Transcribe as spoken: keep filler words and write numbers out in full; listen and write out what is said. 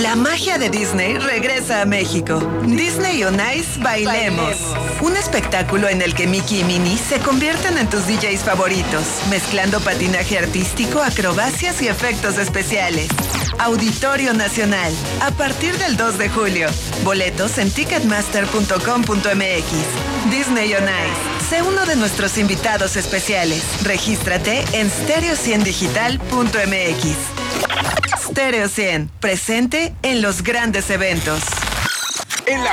La magia de Disney regresa a México. Disney on Ice Bailemos. Bailemos. Un espectáculo en el que Mickey y Minnie se convierten en tus D Js favoritos, mezclando patinaje artístico, acrobacias y efectos especiales. Auditorio Nacional, a partir del dos de julio. Boletos en ticketmaster punto com punto m x. Disney on Ice. Sé uno de nuestros invitados especiales. Regístrate en stereo cien digital punto m x. Stereo cien, presente en los grandes eventos. En la